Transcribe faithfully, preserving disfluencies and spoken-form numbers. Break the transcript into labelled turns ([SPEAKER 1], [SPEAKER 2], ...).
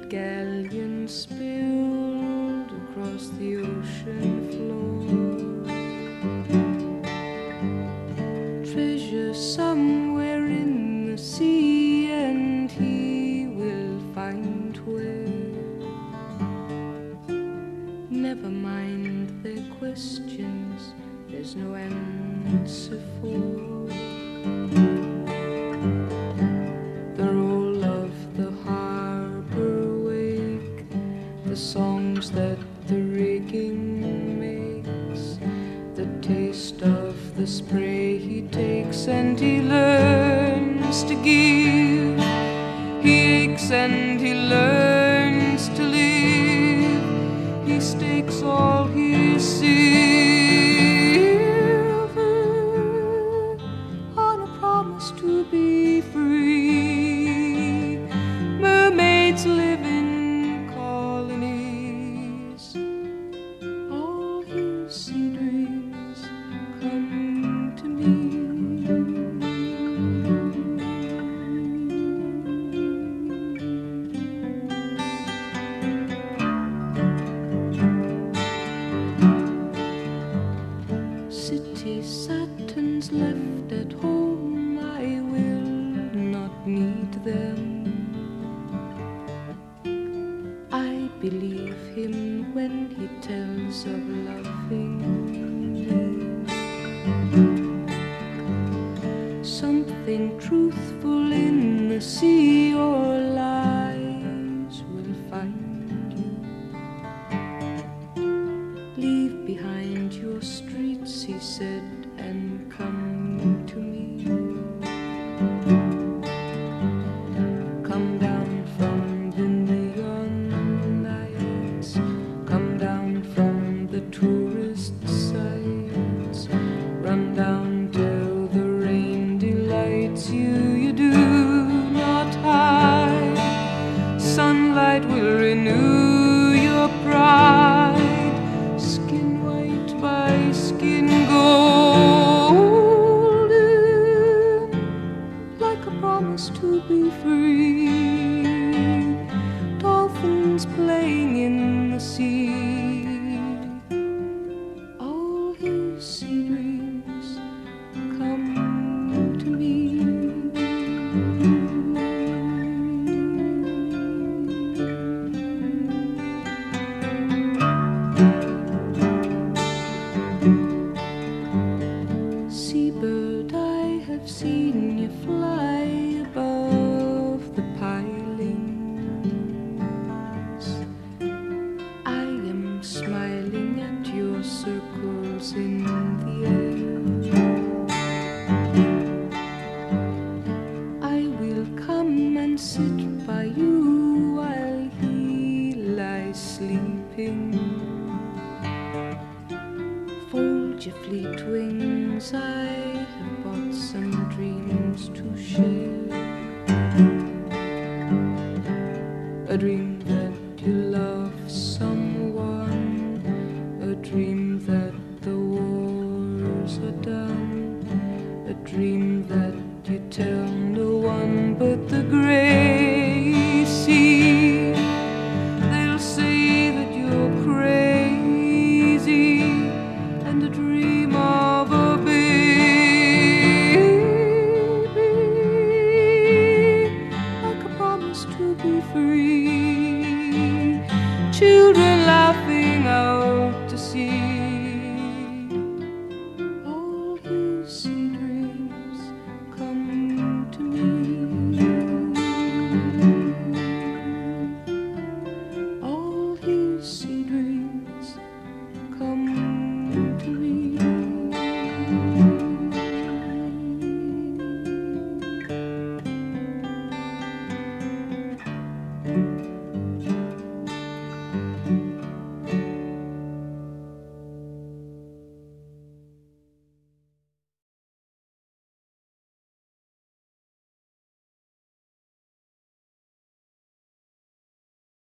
[SPEAKER 1] galleon spilled across the ocean floor. Treasure somewhere in the sea, and he will find where. Never mind their questions, there's no answer for. The roll of the harbor wake, the songs that the rigging makes, the taste of the spray he takes, and he learns to give. He aches and he learns to live. He stakes all his silver on a promise to be free. Mermaids live in colonies. All his sea dreams come to me. City Satins left at home, I will not need them. I believe him when he tells of loving me. Something truthful in the sea, or lies will find you. Leave behind your streets, he said, and come to me. Come down from the neon lights, come down from the tourist sites, run down till the rain delights you. You do not hide. Sunlight will renew your pride. Skin white by skin golden, like a promise to be free. Dolphins playing in the sea. All his sea dreams come to me. Seabird, I have seen you fly above the pilings. I am smiling at your circles in the air. I will come and sit by you while he lies sleeping. Fold your fleet wings, I have bought some dreams to share. A dream that you love someone, a dream that the wars are done, a dream that you tell no one but the grave.